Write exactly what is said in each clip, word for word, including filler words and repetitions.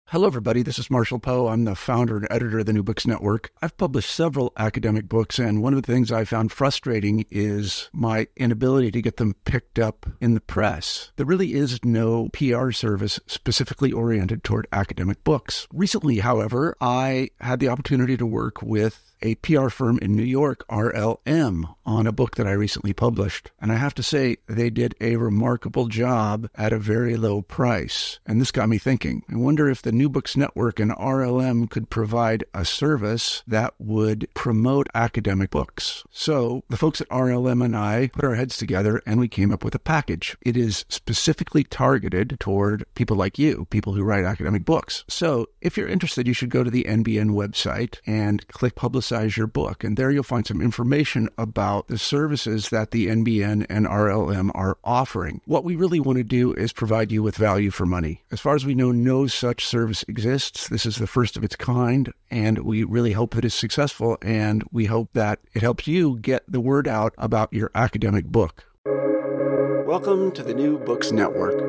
Hello, everybody. This is Marshall Poe. I'm the founder and editor of the New Books Network. I've published several academic books, and one of the things I found frustrating is my inability to get them picked up in the press. There really is no P R service specifically oriented toward academic books. Recently, however, I had the opportunity to work with a P R firm in New York, R L M, on a book that I recently published. And I have to say, they did a remarkable job at a very low price. And this got me thinking. I wonder if the New Books Network and R L M could provide a service that would promote academic books. So the folks at R L M and I put our heads together and we came up with a package. It is specifically targeted toward people like you, people who write academic books. So if you're interested, you should go to the N B N website and click Publicize your book. And there you'll find some information about the services that the N B N and R L M are offering. What we really want to do is provide you with value for money. As far as we know, no such service exists. This is the first of its kind, and we really hope that it's successful, and we hope that it helps you get the word out about your academic book. Welcome to the New Books Network.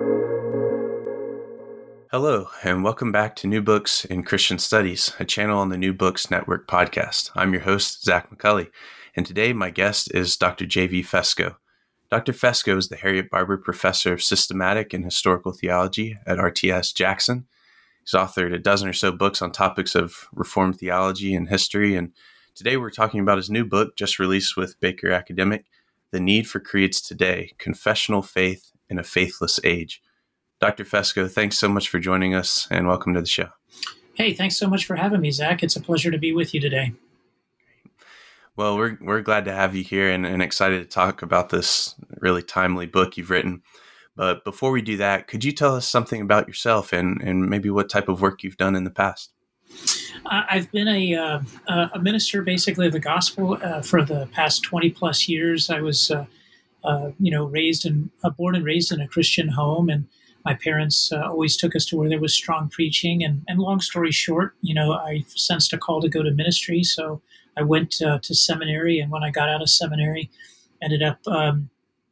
Hello, and welcome back to New Books in Christian Studies, a channel on the New Books Network podcast. I'm your host, Zach McCulley, and today my guest is Doctor J V Fesko. Doctor Fesko is the Harriet Barber Professor of Systematic and Historical Theology at R T S Jackson. He's authored a dozen or so books on topics of Reformed theology and history, and today we're talking about his new book, just released with Baker Academic, The Need for Creeds Today, Confessional Faith in a Faithless Age. Doctor Fesko, thanks so much for joining us, and welcome to the show. Hey, thanks so much for having me, Zach. It's a pleasure to be with you today. Well, we're we're glad to have you here and, and excited to talk about this really timely book you've written. But before we do that, could you tell us something about yourself and, and maybe what type of work you've done in the past? Uh, I've been a uh, a minister, basically, of the gospel uh, for the past twenty plus years. I was, uh, uh, you know, raised in, uh, born and raised in a Christian home, and my parents uh, always took us to where there was strong preaching. And, and long story short, you know, I sensed a call to go to ministry. So I went uh, to seminary. And when I got out of seminary, ended up um,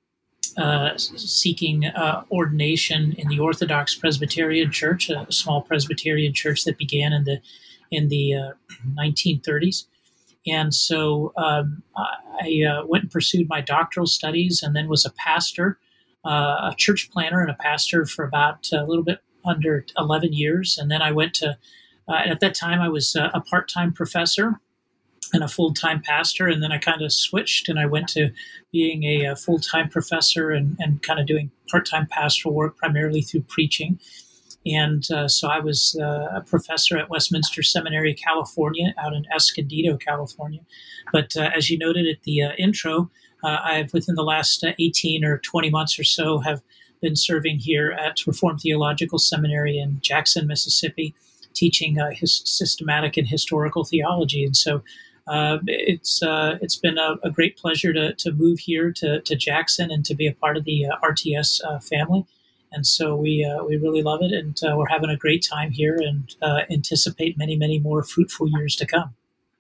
uh, seeking uh, ordination in the Orthodox Presbyterian Church, a small Presbyterian church that began in the in the uh, nineteen thirties. And so um, I uh, went and pursued my doctoral studies and then was a pastor. Uh, a church planner and a pastor for about a little bit under eleven years. And then I went to, uh, at that time, I was uh, a part-time professor and a full-time pastor. And then I kind of switched and I went to being a, a full-time professor and, and kind of doing part-time pastoral work, primarily through preaching. And uh, so I was uh, a professor at Westminster Seminary, California, out in Escondido, California. But uh, as you noted at the uh, intro, Uh, I've, within the last uh, eighteen or twenty months or so, have been serving here at Reformed Theological Seminary in Jackson, Mississippi, teaching uh, his systematic and historical theology. And so uh, it's uh, it's been a, a great pleasure to to move here to, to Jackson and to be a part of the uh, R T S uh, family. And so we uh, we really love it, and uh, we're having a great time here and uh, anticipate many, many more fruitful years to come.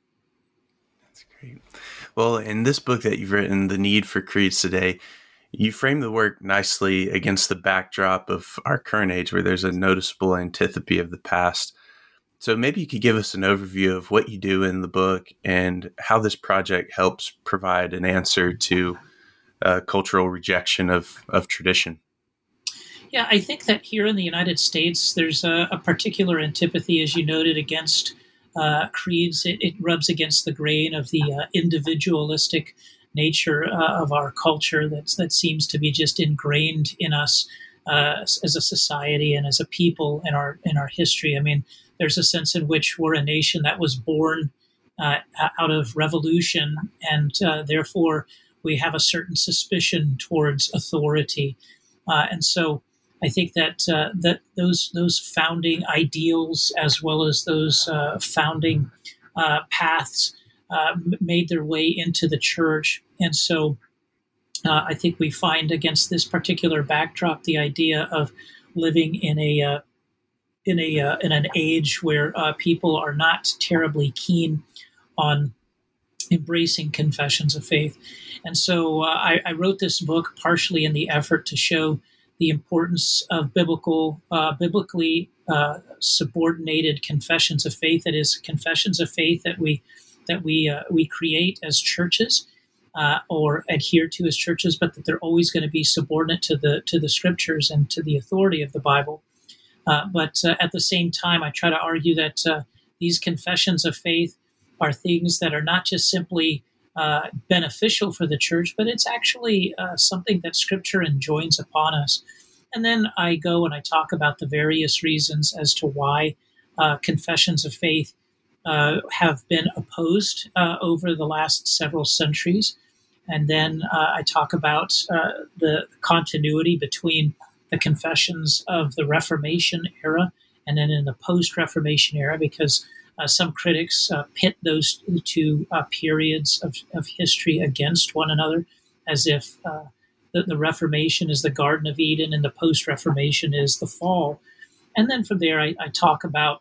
That's great. Well, in this book that you've written, The Need for Creeds Today, you frame the work nicely against the backdrop of our current age where there's a noticeable antipathy of the past. So maybe you could give us an overview of what you do in the book and how this project helps provide an answer to uh, cultural rejection of, of tradition. Yeah, I think that here in the United States, there's a, a particular antipathy, as you noted, against Uh, creeds. It, it rubs against the grain of the uh, individualistic nature uh, of our culture that's, that seems to be just ingrained in us uh, as a society and as a people in our in our history. I mean, there's a sense in which we're a nation that was born uh, out of revolution, and uh, therefore we have a certain suspicion towards authority. Uh, and so I think that uh, that those those founding ideals, as well as those uh, founding uh, paths, uh, made their way into the church, and so uh, I think we find against this particular backdrop the idea of living in a uh, in a uh, in an age where uh, people are not terribly keen on embracing confessions of faith, and so uh, I, I wrote this book partially in the effort to show the importance of biblical, uh, biblically uh, subordinated confessions of faith. That is, confessions of faith that we that we uh, we create as churches uh, or adhere to as churches, but that they're always going to be subordinate to the to the scriptures and to the authority of the Bible. Uh, but uh, at the same time, I try to argue that uh, these confessions of faith are things that are not just simply uh, beneficial for the church, but it's actually uh, something that Scripture enjoins upon us. And then I go and I talk about the various reasons as to why uh, confessions of faith uh, have been opposed uh, over the last several centuries. And then uh, I talk about uh, the continuity between the confessions of the Reformation era and then in the post-Reformation era, because uh, some critics uh, pit those two uh, periods of, of history against one another, as if uh, the, the Reformation is the Garden of Eden and the post-Reformation is the fall. And then from there, I, I talk about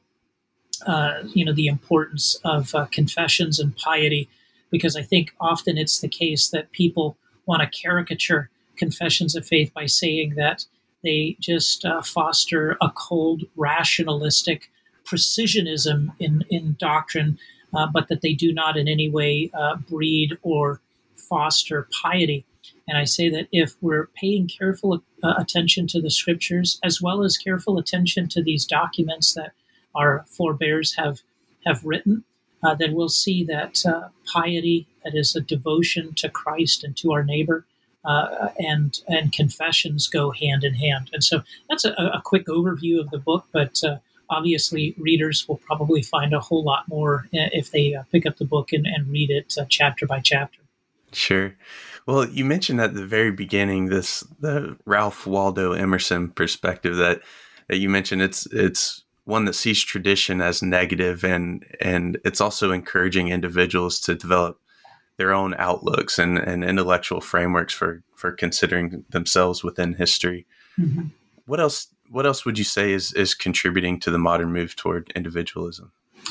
uh, you know the importance of uh, confessions and piety, because I think often it's the case that people want to caricature confessions of faith by saying that they just uh, foster a cold, rationalistic precisionism in, in doctrine, uh, but that they do not in any way uh, breed or foster piety. And I say that if we're paying careful uh, attention to the scriptures, as well as careful attention to these documents that our forebears have, have written, uh, then we'll see that uh, piety, that is a devotion to Christ and to our neighbor, Uh, and and confessions go hand in hand. And so that's a, a quick overview of the book, but uh, obviously readers will probably find a whole lot more if they uh, pick up the book and, and read it uh, chapter by chapter. Sure. Well, you mentioned at the very beginning this the Ralph Waldo Emerson perspective that, that you mentioned. It's it's one that sees tradition as negative, and and it's also encouraging individuals to develop their own outlooks and, and intellectual frameworks for, for considering themselves within history. Mm-hmm. What else what else would you say is, is contributing to the modern move toward individualism?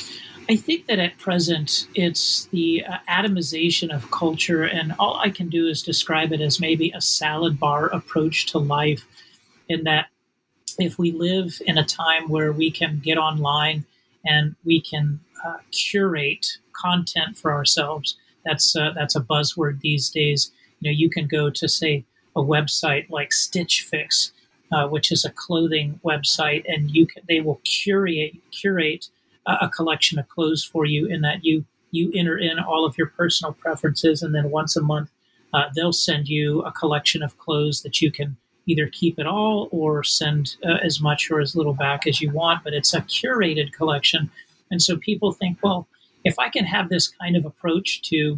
I think that at present it's the uh, atomization of culture, and all I can do is describe it as maybe a salad bar approach to life, in that if we live in a time where we can get online and we can uh, curate content for ourselves. That's uh, that's a buzzword these days. You know, you can go to, say, a website like Stitch Fix, uh, which is a clothing website, and you can, they will curate curate a, a collection of clothes for you. In that you you enter in all of your personal preferences, and then once a month uh, they'll send you a collection of clothes that you can either keep it all or send uh, as much or as little back as you want. But it's a curated collection, and so people think, well, if I can have this kind of approach to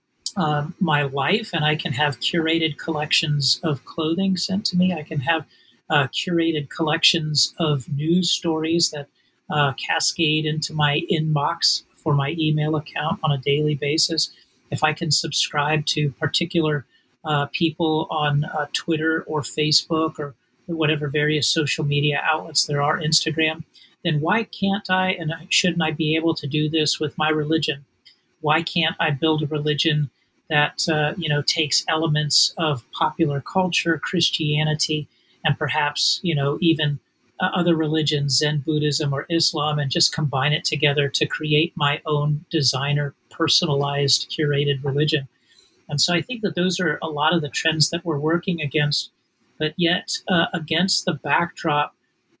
um, my life, and I can have curated collections of clothing sent to me, I can have uh, curated collections of news stories that uh, cascade into my inbox for my email account on a daily basis. If I can subscribe to particular uh, people on uh, Twitter or Facebook or whatever various social media outlets there are, Instagram, then why can't I, and shouldn't I be able to do this with my religion? Why can't I build a religion that uh, you know takes elements of popular culture, Christianity, and perhaps you know even uh, other religions, Zen Buddhism or Islam, and just combine it together to create my own designer, personalized, curated religion? And so I think that those are a lot of the trends that we're working against, but yet uh, against the backdrop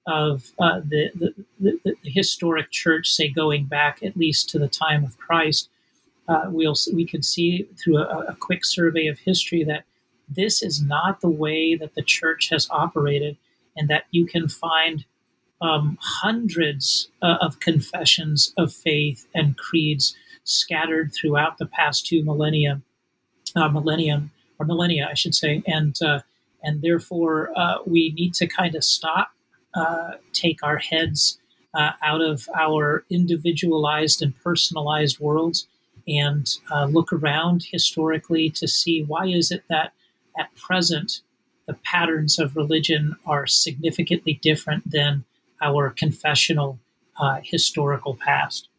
of uh, the, the, the, the historic church, say going back at least to the time of Christ, uh, we'll we can see through a, a quick survey of history that this is not the way that the church has operated, and that you can find um, hundreds uh, of confessions of faith and creeds scattered throughout the past two millennia, uh, millennium or millennia, I should say, and uh, and therefore uh, we need to kind of stop. Uh, take our heads uh, out of our individualized and personalized worlds and uh, look around historically to see why is it that at present the patterns of religion are significantly different than our confessional uh, historical past.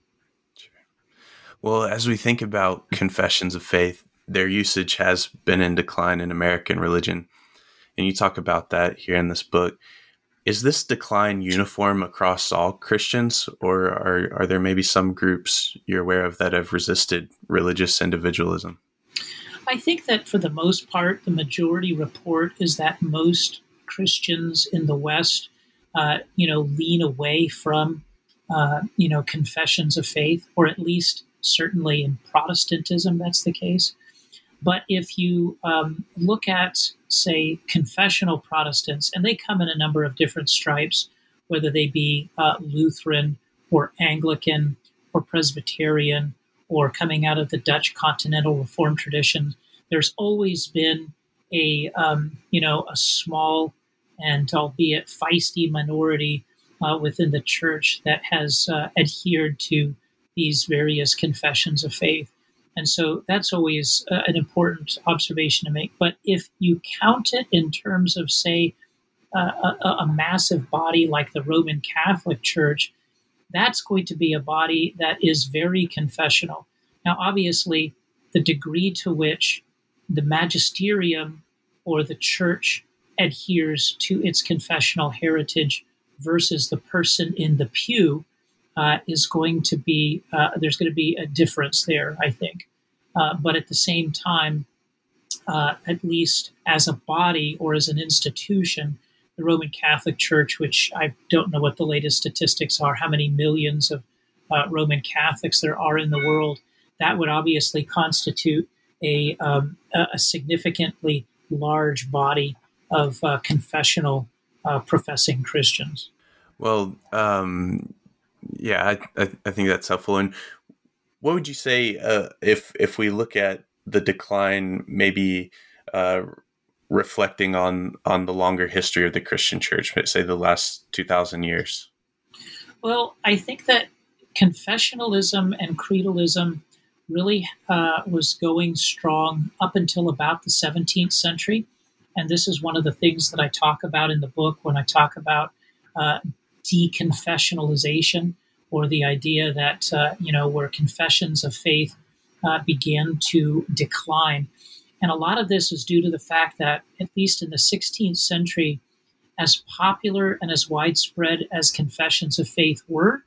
Well, as we think about confessions of faith, their usage has been in decline in American religion. And you talk about that here in this book. Is this decline uniform across all Christians, or are, are there maybe some groups you're aware of that have resisted religious individualism? I think that for the most part, the majority report is that most Christians in the West, uh, you know, lean away from, uh, you know, confessions of faith, or at least certainly in Protestantism, that's the case. But if you um, look at, say, confessional Protestants, and they come in a number of different stripes, whether they be uh, Lutheran or Anglican or Presbyterian or coming out of the Dutch Continental Reformed tradition, there's always been a, um, you know, a small and albeit feisty minority uh, within the church that has uh, adhered to these various confessions of faith. And so that's always uh, an important observation to make. But if you count it in terms of, say, uh, a, a massive body like the Roman Catholic Church, that's going to be a body that is very confessional. Now, obviously, the degree to which the magisterium or the church adheres to its confessional heritage versus the person in the pew uh, is going to be, uh, there's going to be a difference there, I think. Uh, but at the same time, uh, at least as a body or as an institution, the Roman Catholic Church, which I don't know what the latest statistics are, how many millions of uh, Roman Catholics there are in the world, that would obviously constitute a, um, a significantly large body of uh, confessional uh, professing Christians. Well, um, yeah, I, I, I think that's helpful. And what would you say uh, if if we look at the decline, maybe uh, reflecting on on the longer history of the Christian church, say the last two thousand years? Well, I think that confessionalism and creedalism really uh, was going strong up until about the seventeenth century. And this is one of the things that I talk about in the book when I talk about uh, deconfessionalization, or the idea that, uh, you know, where confessions of faith uh, began to decline. And a lot of this is due to the fact that, at least in the sixteenth century, as popular and as widespread as confessions of faith were,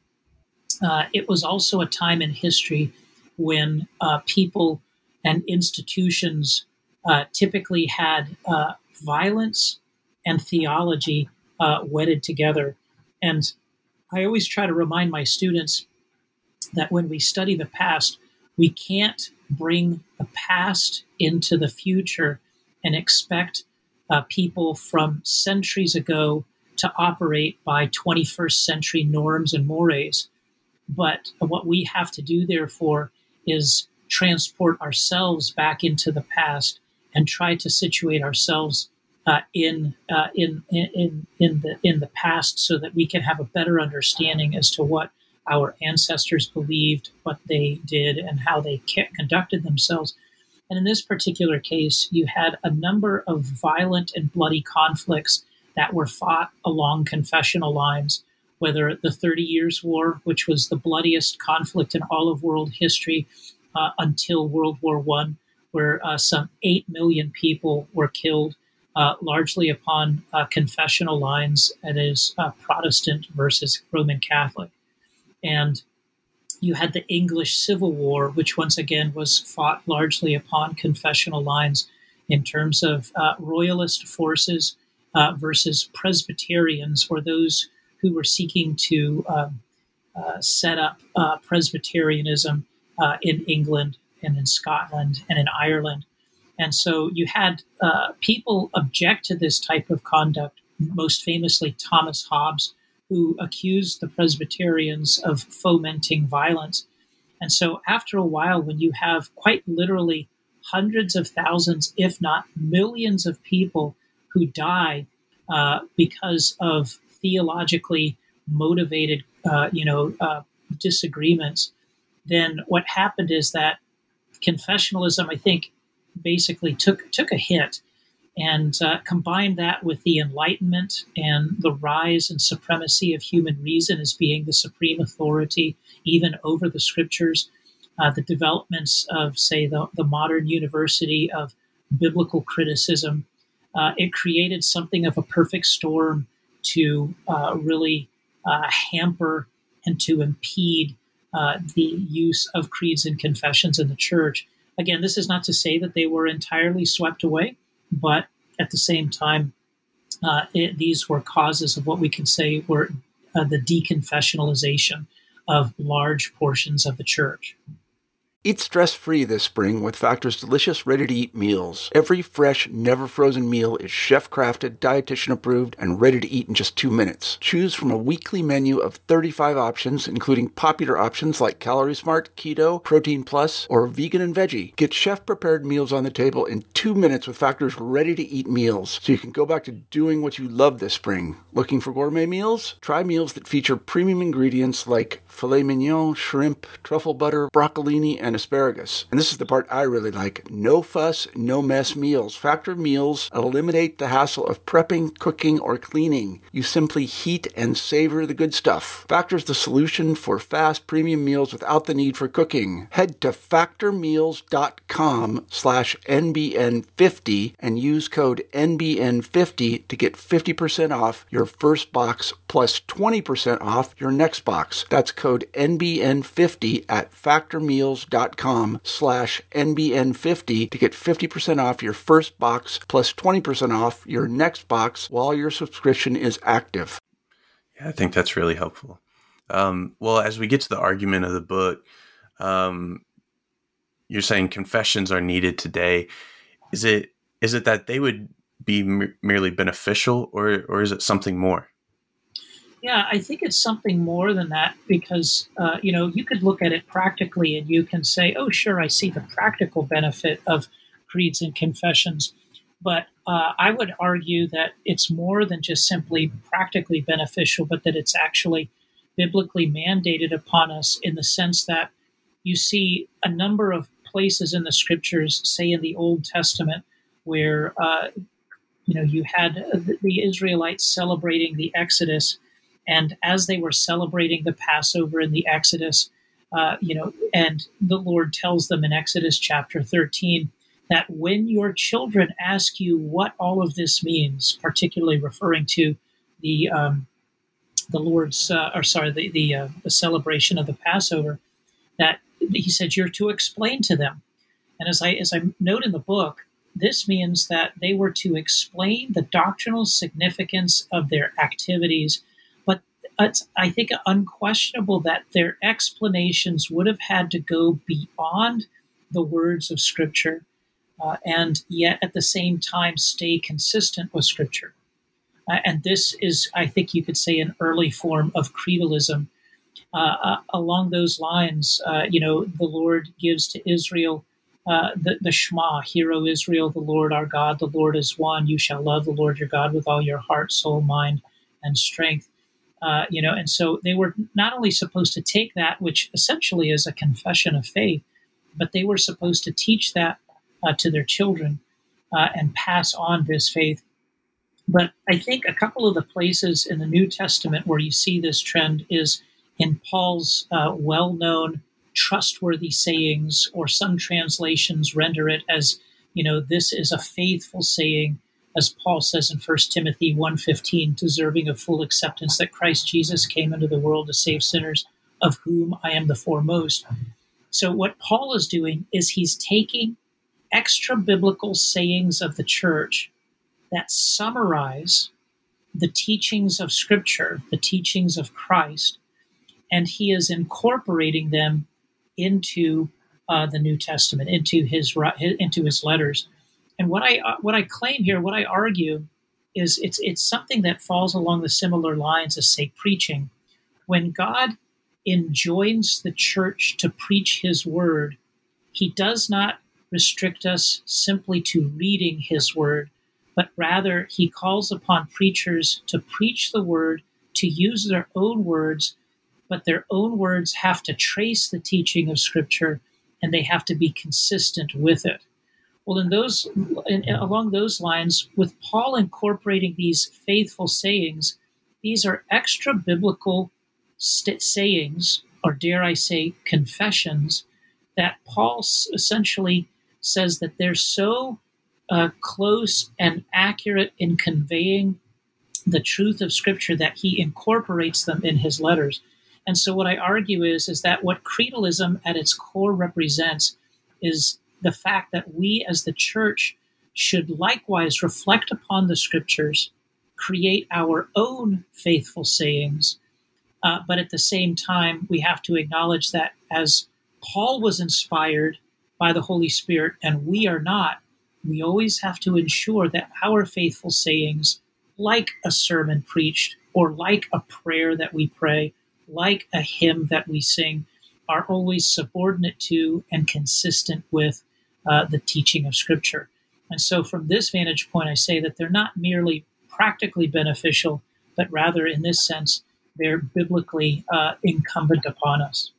uh, it was also a time in history when uh, people and institutions uh, typically had uh, violence and theology uh, wedded together. And I always try to remind my students that when we study the past, we can't bring the past into the future and expect uh, people from centuries ago to operate by twenty-first century norms and mores. But what we have to do, therefore, is transport ourselves back into the past and try to situate ourselves uh, in, uh, in in in the in the past, so that we can have a better understanding as to what our ancestors believed, what they did, and how they ca- conducted themselves. And in this particular case, you had a number of violent and bloody conflicts that were fought along confessional lines, whether the Thirty Years' War, which was the bloodiest conflict in all of world history uh, until World War One, where uh, some eight million people were killed, uh, largely upon uh, confessional lines, that is, uh, Protestant versus Roman Catholic. And you had the English Civil War, which once again was fought largely upon confessional lines in terms of uh, royalist forces uh, versus Presbyterians, or those who were seeking to um, uh, set up uh, Presbyterianism uh, in England and in Scotland and in Ireland. And so you had uh, people object to this type of conduct, most famously Thomas Hobbes, who accused the Presbyterians of fomenting violence. And so after a while, when you have quite literally hundreds of thousands, if not millions of people who die uh, because of theologically motivated, uh, you know, uh, disagreements, then what happened is that confessionalism, I think, basically took took a hit, and uh, combined that with the Enlightenment and the rise and supremacy of human reason as being the supreme authority even over the scriptures, uh, the developments of, say, the, the modern university of biblical criticism. Uh, it created something of a perfect storm to uh, really uh, hamper and to impede uh, the use of creeds and confessions in the church. Again, this is not to say that they were entirely swept away, but at the same time, uh, it, these were causes of what we can say were uh, the deconfessionalization of large portions of the church. Eat stress-free this spring with Factor's delicious, ready-to-eat meals. Every fresh, never-frozen meal is chef-crafted, dietitian-approved, and ready to eat in just two minutes. Choose from a weekly menu of thirty-five options, including popular options like Calorie Smart, Keto, Protein Plus, or Vegan and Veggie. Get chef-prepared meals on the table in two minutes with Factor's ready-to-eat meals, so you can go back to doing what you love this spring. Looking for gourmet meals? Try meals that feature premium ingredients like filet mignon, shrimp, truffle butter, broccolini, and asparagus. And this is the part I really like. No fuss, no mess meals. Factor meals eliminate the hassle of prepping, cooking, or cleaning. You simply heat and savor the good stuff. Factor's the solution for fast premium meals without the need for cooking. Head to factormeals.com slash NBN50 and use code N B N fifty to get fifty percent off your first box plus twenty percent off your next box. That's code N B N fifty at factormeals.com slash N B N fifty to get fifty percent off your first box plus twenty percent off your next box while your subscription is active. Yeah, I think that's really helpful. Um, well, as we get to the argument of the book, um, you're saying confessions are needed today. Is it is it that they would be m- merely beneficial, or or is it something more? Yeah, I think it's something more than that because, uh, you know, you could look at it practically and you can say, oh, sure, I see the practical benefit of creeds and confessions. But uh, I would argue that it's more than just simply practically beneficial, but that it's actually biblically mandated upon us in the sense that you see a number of places in the scriptures, say in the Old Testament, where, uh, you know, you had the Israelites celebrating the Exodus. And as they were celebrating the Passover in the Exodus, uh, you know, and the Lord tells them in Exodus chapter thirteen that when your children ask you what all of this means, particularly referring to the um, the Lord's, uh, or sorry, the the, uh, the celebration of the Passover, that He said you're to explain to them. And as I as I note in the book, this means that they were to explain the doctrinal significance of their activities. It's, I think, unquestionable that their explanations would have had to go beyond the words of Scripture uh, and yet at the same time stay consistent with Scripture. Uh, and this is, I think you could say, an early form of creedalism. Uh, uh, along those lines, uh, you know, the Lord gives to Israel uh, the, the Shema, Hear, O Israel, the Lord our God, the Lord is one. You shall love the Lord your God with all your heart, soul, mind, and strength. Uh, you know, and so they were not only supposed to take that, which essentially is a confession of faith, but they were supposed to teach that uh, to their children uh, and pass on this faith. But I think a couple of the places in the New Testament where you see this trend is in Paul's uh, well-known trustworthy sayings, or some translations render it as, you know, this is a faithful saying, as Paul says in First Timothy one fifteen, deserving of full acceptance, that Christ Jesus came into the world to save sinners, of whom I am the foremost. So what Paul is doing is he's taking extra biblical sayings of the church that summarize the teachings of Scripture, the teachings of Christ, and he is incorporating them into uh, the New Testament, into his into his letters. And what I uh, what I claim here, what I argue, is it's it's something that falls along the similar lines as, say, preaching. When God enjoins the church to preach His word, He does not restrict us simply to reading His word, but rather He calls upon preachers to preach the word, to use their own words, but their own words have to trace the teaching of Scripture, and they have to be consistent with it. Well, in those, in, along those lines, with Paul incorporating these faithful sayings, these are extra biblical st- sayings, or dare I say, confessions, that Paul essentially says that they're so uh, close and accurate in conveying the truth of Scripture, that he incorporates them in his letters. And so what I argue is, is that what creedalism at its core represents is the fact that we as the church should likewise reflect upon the Scriptures, create our own faithful sayings, uh, but at the same time, we have to acknowledge that as Paul was inspired by the Holy Spirit and we are not, we always have to ensure that our faithful sayings, like a sermon preached, or like a prayer that we pray, like a hymn that we sing, are always subordinate to and consistent with uh, the teaching of Scripture. And so from this vantage point, I say that they're not merely practically beneficial, but rather in this sense, they're biblically uh, incumbent upon us.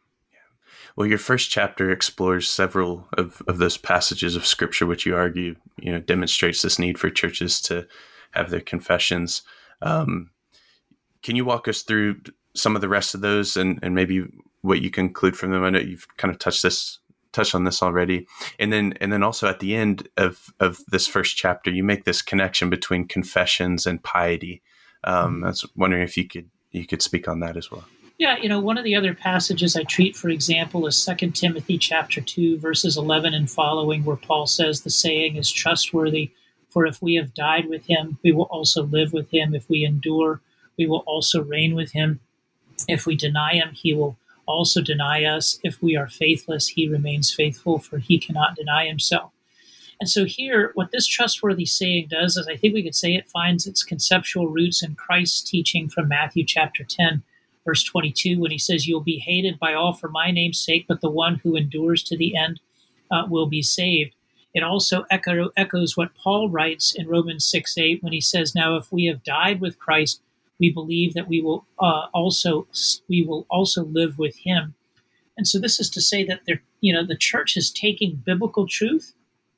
Well, your first chapter explores several of, of those passages of Scripture, which you argue, you know, demonstrates this need for churches to have their confessions. Um, can you walk us through some of the rest of those and, and maybe what you conclude from them? I know you've kind of touched this, touched on this already. And then, and then also at the end of, of this first chapter, you make this connection between confessions and piety. Um, mm-hmm. I was wondering if you could, you could speak on that as well. Yeah, you know, one of the other passages I treat, for example, is Second Timothy chapter two, verses eleven and following, where Paul says the saying is trustworthy, for if we have died with him, we will also live with him. If we endure, we will also reign with him. If we deny him, he will also deny us. If we are faithless, he remains faithful, for he cannot deny himself. And so here, what this trustworthy saying does is, I think we could say it finds its conceptual roots in Christ's teaching from Matthew chapter ten, verse twenty-two, when he says, "You'll be hated by all for my name's sake, but the one who endures to the end uh, will be saved." It also echo, echoes what Paul writes in Romans six eight, when he says, "Now if we have died with Christ, we believe that we will uh, also we will also live with him." And so this is to say that they're, you know, the church is taking biblical truth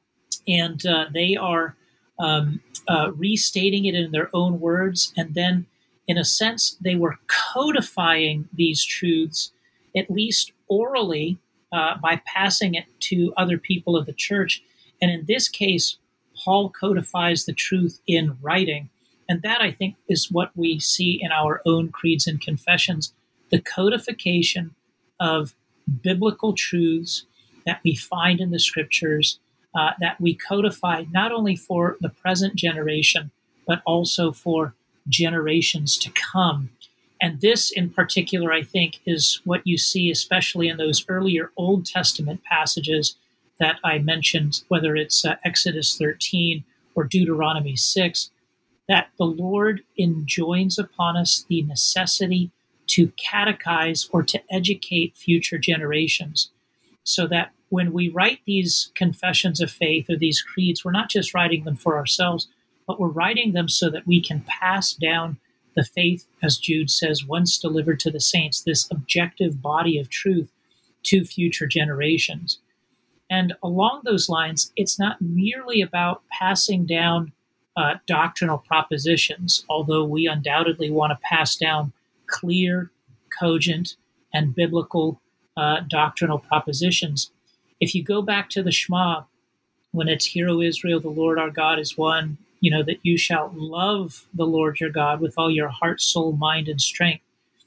and uh, they are um, uh, restating it in their own words, and then in a sense, they were codifying these truths, at least orally, uh, by passing it to other people of the church. And in this case, Paul codifies the truth in writing. And that, I think, is what we see in our own creeds and confessions, the codification of biblical truths that we find in the Scriptures, uh, that we codify not only for the present generation, but also for generations to come. And this in particular, I think, is what you see, especially in those earlier Old Testament passages that I mentioned, whether it's uh, Exodus thirteen or Deuteronomy six, that the Lord enjoins upon us the necessity to catechize or to educate future generations, so that when we write these confessions of faith or these creeds, we're not just writing them for ourselves, but we're writing them so that we can pass down the faith, as Jude says, once delivered to the saints, this objective body of truth to future generations. And along those lines, it's not merely about passing down uh, doctrinal propositions, although we undoubtedly want to pass down clear, cogent, and biblical uh, doctrinal propositions. If you go back to the Shema, when it's, "Hear, O Israel, the Lord our God is one," you know, that you shall love the Lord your God with all your heart, soul, mind, and strength.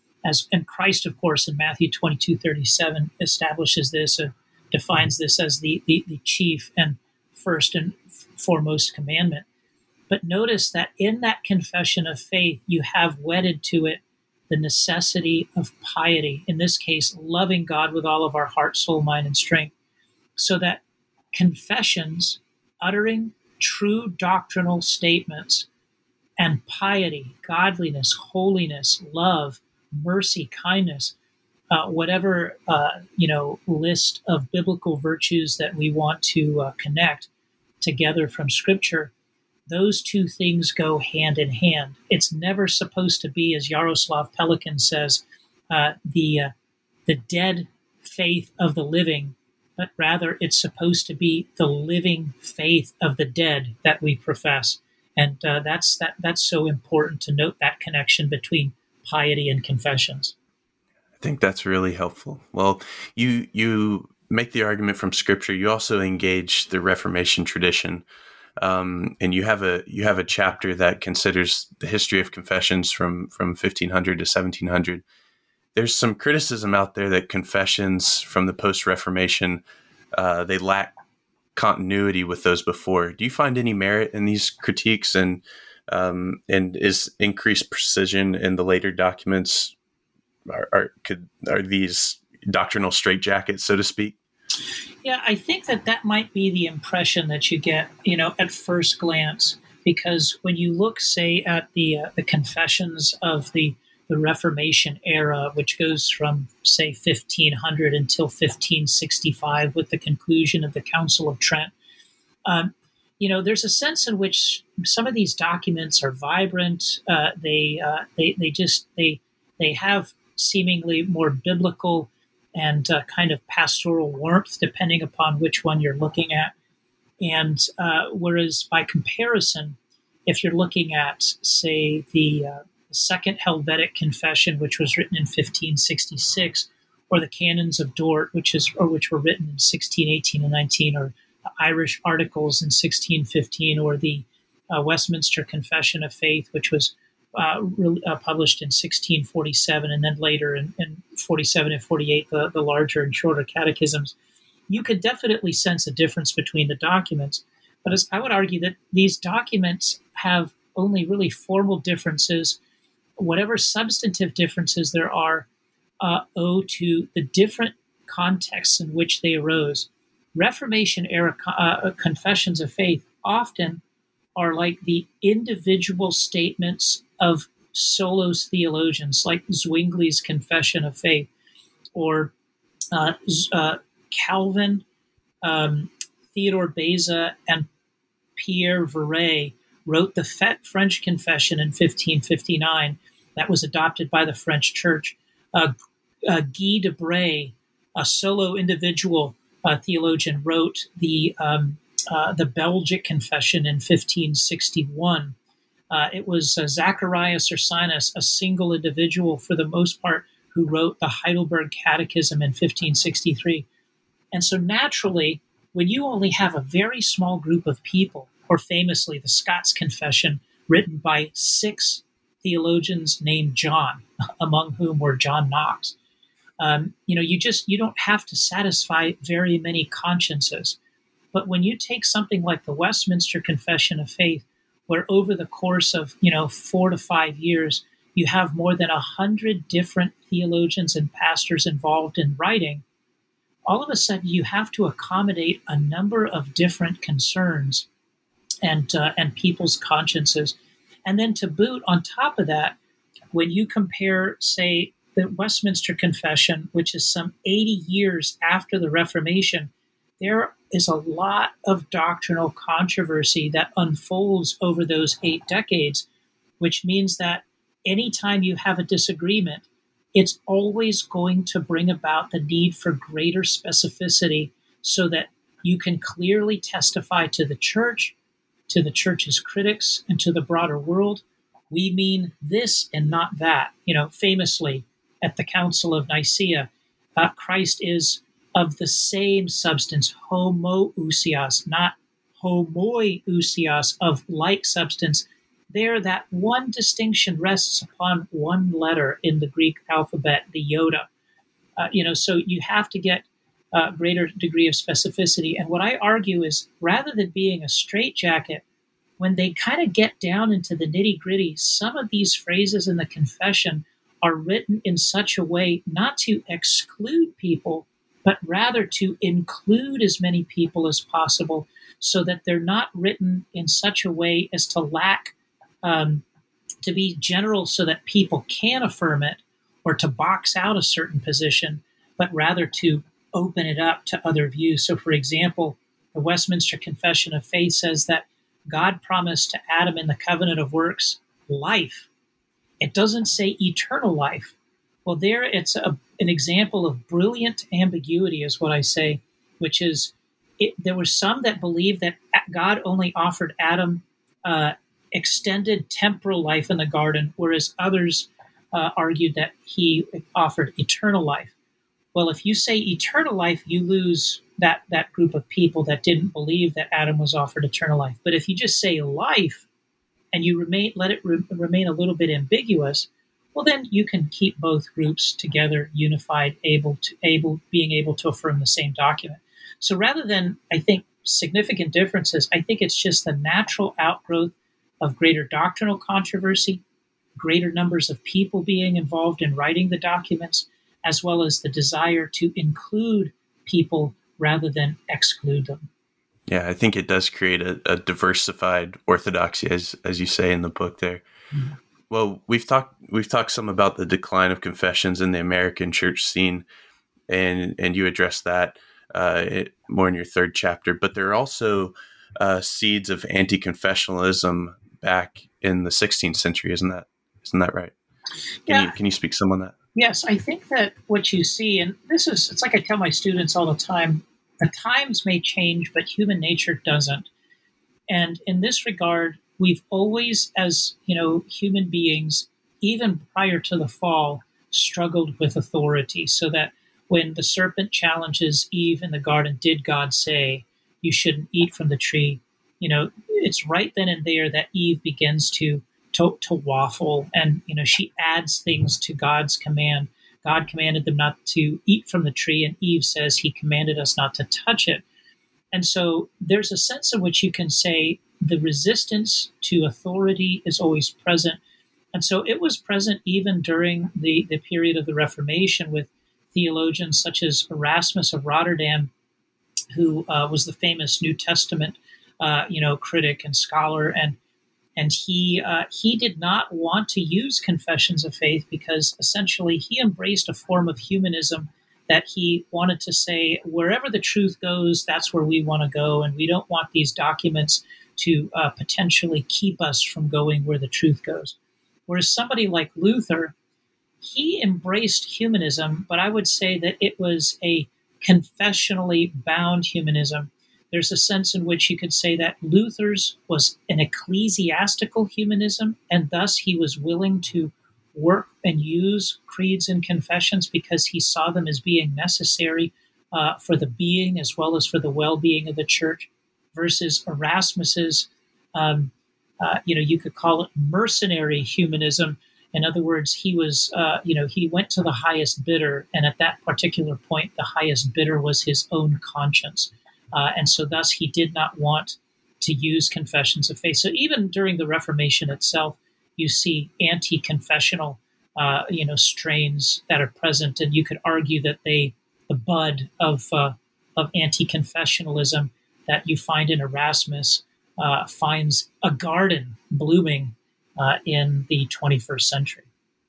As and Christ, of course, in Matthew twenty-two thirty-seven establishes this, uh, defines this as the, the, the chief and first and foremost commandment. But notice that in that confession of faith, you have wedded to it the necessity of piety, in this case, loving God with all of our heart, soul, mind, and strength, so that confessions, uttering true doctrinal statements, and piety, godliness, holiness, love, mercy, kindness, uh, whatever uh, you know list of biblical virtues that we want to uh, connect together from Scripture, those two things go hand in hand. It's never supposed to be, as Yaroslav Pelikan says, uh, the uh, the dead faith of the living, but rather it's supposed to be the living faith of the dead that we profess. And uh, that's that. That's so important to note that connection between piety and confessions. I think that's really helpful. Well, you you make the argument from Scripture. You also engage the Reformation tradition Um, and you have a you have a chapter that considers the history of confessions from from fifteen hundred to seventeen hundred. There's some criticism out there that confessions from the post-Reformation, uh, they lack continuity with those before. Do you find any merit in these critiques, and um, and is increased precision in the later documents? Are, are could are these doctrinal straitjackets, so to speak? Yeah, I think that that might be the impression that you get, you know, at first glance, because when you look, say, at the uh, the confessions of the the Reformation era, which goes from, say, fifteen hundred until fifteen sixty-five with the conclusion of the Council of Trent, um, you know, there's a sense in which some of these documents are vibrant. Uh, they uh, they they just they they have seemingly more biblical and uh, kind of pastoral warmth, depending upon which one you're looking at. And uh, whereas by comparison, if you're looking at, say, the uh, Second Helvetic Confession, which was written in fifteen sixty-six, or the Canons of Dort, which is or which were written in sixteen eighteen and nineteen, or the Irish Articles in sixteen fifteen, or the uh, Westminster Confession of Faith, which was uh, re- uh, published in sixteen forty-seven, and then later in, in forty-seven and forty-eight, the, the larger and shorter catechisms, you could definitely sense a difference between the documents. But as I would argue that these documents have only really formal differences. Whatever substantive differences there are uh, owe to the different contexts in which they arose. Reformation-era uh, confessions of faith often are like the individual statements of solos theologians, like Zwingli's Confession of Faith, or uh, uh, Calvin, um, Theodore Beza, and Pierre Viret wrote the French Confession in fifteen fifty-nine. That was adopted by the French Church. Uh, uh, Guy de Bray, a solo individual uh, theologian, wrote the um, uh, the Belgic Confession in fifteen sixty-one. Uh, it was uh, Zacharias Ursinus, a single individual for the most part, who wrote the Heidelberg Catechism in fifteen sixty-three. And so naturally, when you only have a very small group of people, or famously the Scots Confession, written by six theologians named John, among whom were John Knox, um, you know, you just, you don't have to satisfy very many consciences. But when you take something like the Westminster Confession of Faith, where over the course of, you know, four to five years, you have more than a hundred different theologians and pastors involved in writing, all of a sudden you have to accommodate a number of different concerns and uh, and people's consciences. And then to boot, on top of that, when you compare, say, the Westminster Confession, which is some eighty years after the Reformation, there is a lot of doctrinal controversy that unfolds over those eight decades, which means that anytime you have a disagreement, it's always going to bring about the need for greater specificity so that you can clearly testify to the church, to the church's critics, and to the broader world. We mean this and not that. You know, famously at the Council of Nicaea, uh, Christ is of the same substance, homoousios, not homoiousios, of like substance. There, that one distinction rests upon one letter in the Greek alphabet, the iota. Uh, you know, so you have to get a greater degree of specificity. And what I argue is, rather than being a straitjacket, when they kind of get down into the nitty-gritty, some of these phrases in the confession are written in such a way not to exclude people, but rather to include as many people as possible, so that they're not written in such a way as to lack, um, to be general so that people can affirm it, or to box out a certain position, but rather to open it up to other views. So, for example, the Westminster Confession of Faith says that God promised to Adam in the covenant of works life. It doesn't say eternal life. Well, there it's a, an example of brilliant ambiguity, is what I say, which is it, there were some that believed that God only offered Adam uh, extended temporal life in the garden, whereas others uh, argued that he offered eternal life. Well, if you say eternal life, you lose that that group of people that didn't believe that Adam was offered eternal life. But if you just say life and you remain let it re- remain a little bit ambiguous, well, then you can keep both groups together, unified, able to able being able to affirm the same document. So rather than, I think, significant differences, I think it's just the natural outgrowth of greater doctrinal controversy, greater numbers of people being involved in writing the documents, as well as the desire to include people rather than exclude them. Yeah, I think it does create a, a diversified orthodoxy, as as you say in the book there. Mm-hmm. Well, we've talked we've talked some about the decline of confessions in the American church scene, and and you addressed that uh, it, more in your third chapter. But there are also uh, seeds of anti-confessionalism back in the sixteenth century, isn't that isn't that right? Can yeah. you can you speak some on that? Yes, I think that what you see, and this is, it's like I tell my students all the time, the times may change, but human nature doesn't. And in this regard, we've always, as you know, human beings, even prior to the fall, struggled with authority. So that when the serpent challenges Eve in the garden, did God say you shouldn't eat from the tree? You know, it's right then and there that Eve begins to To, to waffle, and you know she adds things to God's command. God commanded them not to eat from the tree, and Eve says he commanded us not to touch it. And so there's a sense in which you can say the resistance to authority is always present. And so it was present even during the, the period of the Reformation with theologians such as Erasmus of Rotterdam, who uh, was the famous New Testament uh, you know, critic and scholar, and And he uh, he did not want to use confessions of faith because essentially he embraced a form of humanism that he wanted to say, wherever the truth goes, that's where we want to go. And we don't want these documents to uh, potentially keep us from going where the truth goes. Whereas somebody like Luther, he embraced humanism, but I would say that it was a confessionally bound humanism. There's a sense in which you could say that Luther's was an ecclesiastical humanism, and thus he was willing to work and use creeds and confessions because he saw them as being necessary uh, for the being as well as for the well-being of the church, versus Erasmus's, um, uh, you know, you could call it mercenary humanism. In other words, he was, uh, you know, he went to the highest bidder, and at that particular point, the highest bidder was his own conscience. Uh, and so thus he did not want to use confessions of faith. So even during the Reformation itself, you see anti-confessional, uh, you know, strains that are present. And you could argue that they, the bud of, uh, of anti-confessionalism that you find in Erasmus uh, finds a garden blooming uh, in the twenty-first century.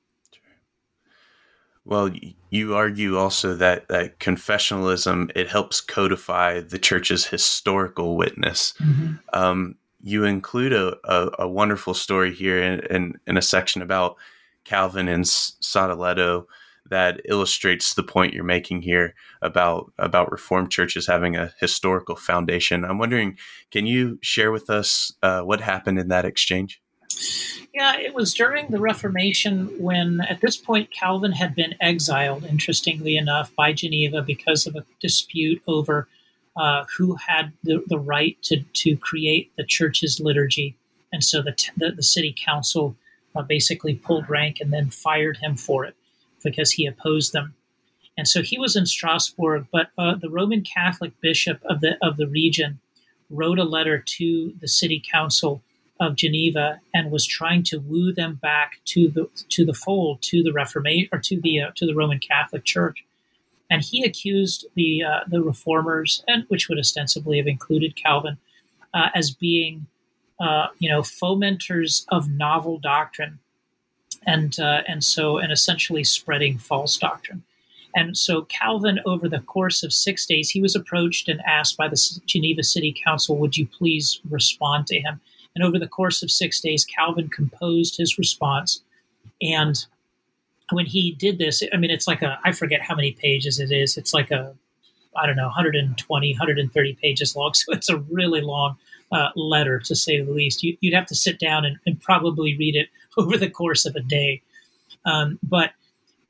Well, you argue also that, that confessionalism, it helps codify the church's historical witness. Mm-hmm. Um, you include a, a, a wonderful story here in, in, in a section about Calvin and Sadoleto that illustrates the point you're making here about, about Reformed churches having a historical foundation. I'm wondering, can you share with us uh, what happened in that exchange? Yeah, it was during the Reformation when, at this point, Calvin had been exiled, interestingly enough, by Geneva because of a dispute over uh, who had the, the right to, to create the church's liturgy. And so the, the, the city council uh, basically pulled rank and then fired him for it because he opposed them. And so he was in Strasbourg, but uh, the Roman Catholic bishop of the of the region wrote a letter to the city council of Geneva and was trying to woo them back to the to the fold, to the Reformation, or to the uh, to the Roman Catholic Church. And he accused the uh, the reformers, and which would ostensibly have included Calvin, uh, as being uh, you know fomenters of novel doctrine, and uh, and so and essentially spreading false doctrine. And so Calvin, over the course of six days, he was approached and asked by the Geneva City Council, "Would you please respond to him?" And over the course of six days, Calvin composed his response. And when he did this, I mean, it's like a, I forget how many pages it is. It's like a, I don't know, one hundred twenty, one hundred thirty pages long. So it's a really long uh, letter, to say the least. You, you'd have to sit down and, and probably read it over the course of a day. Um, but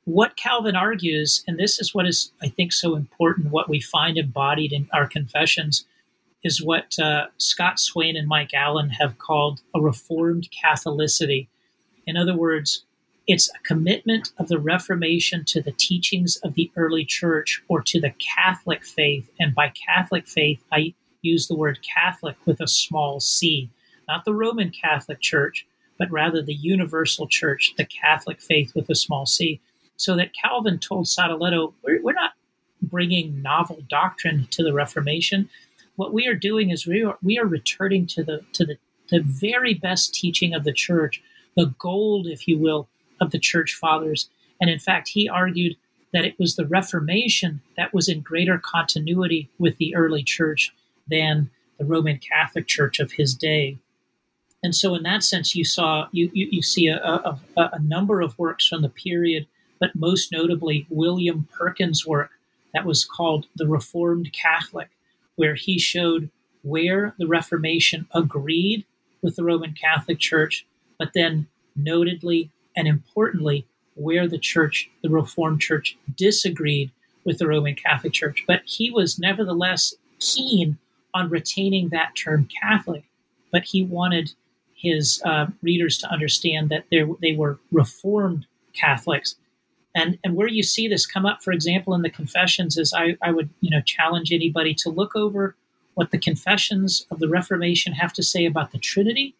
what Calvin argues, and this is what is, I think, so important, what we find embodied in our confessions, is what uh, Scott Swain and Mike Allen have called a Reformed Catholicity. In other words, it's a commitment of the Reformation to the teachings of the early church, or to the Catholic faith. And by Catholic faith, I use the word Catholic with a small c, not the Roman Catholic Church, but rather the universal church, the Catholic faith with a small c. So that Calvin told Sadoleto, we're, we're not bringing novel doctrine to the Reformation. What we are doing is we are, we are returning to the to the, the very best teaching of the church, the gold, if you will, of the church fathers. And in fact, he argued that it was the Reformation that was in greater continuity with the early church than the Roman Catholic Church of his day. And so in that sense, you saw you you, you see a, a, a number of works from the period, but most notably William Perkins' work that was called The Reformed Catholic, where he showed where the Reformation agreed with the Roman Catholic Church, but then notedly and importantly, where the church, the Reformed Church, disagreed with the Roman Catholic Church. But he was nevertheless keen on retaining that term Catholic, but he wanted his uh, readers to understand that they were Reformed Catholics. And and where you see this come up, for example, in the Confessions, is I, I would you know challenge anybody to look over what the Confessions of the Reformation have to say about the Trinity,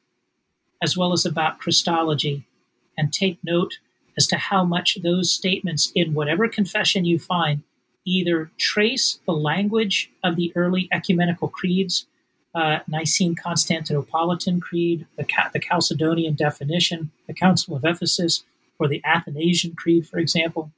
as well as about Christology, and take note as to how much those statements in whatever confession you find either trace the language of the early ecumenical creeds, uh, Nicene Constantinopolitan Creed, the, Cal- the Chalcedonian definition, the Council of Ephesus, or the Athanasian Creed, for example,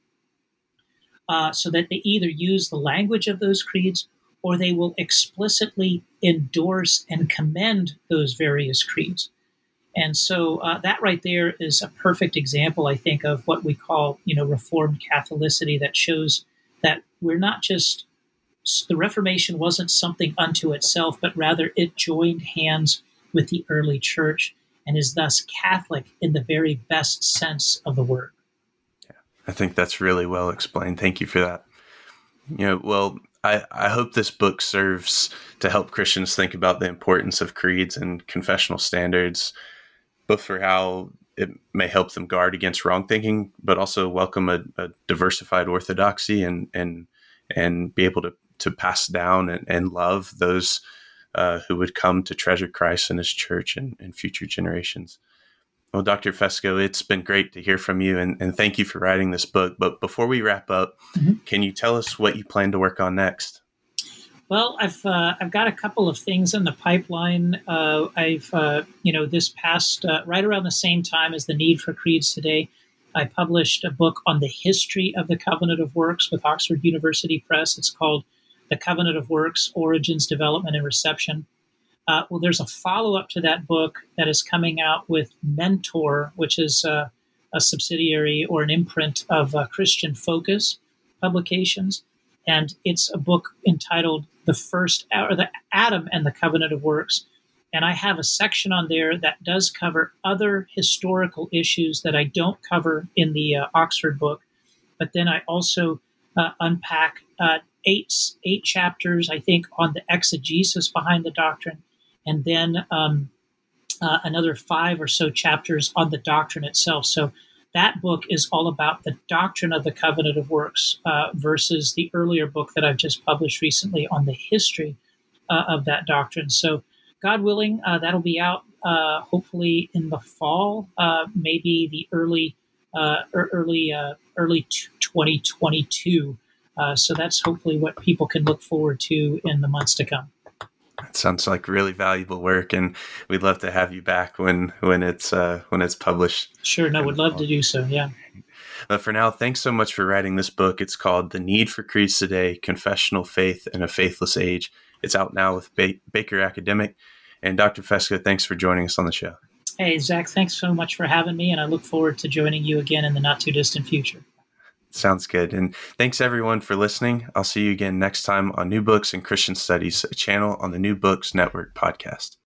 uh, so that they either use the language of those creeds or they will explicitly endorse and commend those various creeds. And so uh, that right there is a perfect example, I think, of what we call, you know, Reformed Catholicity, that shows that we're not just, the Reformation wasn't something unto itself, but rather it joined hands with the early church and is thus Catholic in the very best sense of the word. Yeah, I think that's really well explained. Thank you for that. You know, well, I, I hope this book serves to help Christians think about the importance of creeds and confessional standards, both for how it may help them guard against wrong thinking, but also welcome a, a diversified orthodoxy and and and be able to to pass down and, and love those uh, who would come to treasure Christ and his church and, and future generations. Well, Doctor Fesco, it's been great to hear from you, and, and thank you for writing this book. But before we wrap up, mm-hmm. can you tell us what you plan to work on next? Well, I've uh, I've got a couple of things in the pipeline. Uh, I've uh, you know this past uh, right around the same time as the Need for Creeds Today, I published a book on the history of the Covenant of Works with Oxford University Press. It's called The Covenant of Works: Origins, Development, and Reception. Uh, well, there's a follow-up to that book that is coming out with Mentor, which is uh, a subsidiary or an imprint of uh, Christian Focus Publications, and it's a book entitled The First, or the Adam and the Covenant of Works. And I have a section on there that does cover other historical issues that I don't cover in the uh, Oxford book. But then I also uh, unpack uh, eight eight chapters, I think, on the exegesis behind the doctrine, and then um, uh, another five or so chapters on the doctrine itself. So that book is all about the doctrine of the Covenant of Works uh, versus the earlier book that I've just published recently on the history uh, of that doctrine. So God willing, uh, that'll be out uh, hopefully in the fall, uh, maybe the early uh, early uh, early twenty twenty-two. Uh, so that's hopefully what people can look forward to in the months to come. That sounds like really valuable work, and we'd love to have you back when when it's uh, when it's published. Sure, no, would love to do so. Yeah. But for now, thanks so much for writing this book. It's called The Need for Creeds Today: Confessional Faith in a Faithless Age. It's out now with ba- Baker Academic. And Doctor Fesco, thanks for joining us on the show. Hey, Zach, thanks so much for having me, and I look forward to joining you again in the not too distant future. Sounds good. And thanks everyone for listening. I'll see you again next time on New Books in Christian Studies, a channel on the New Books Network podcast.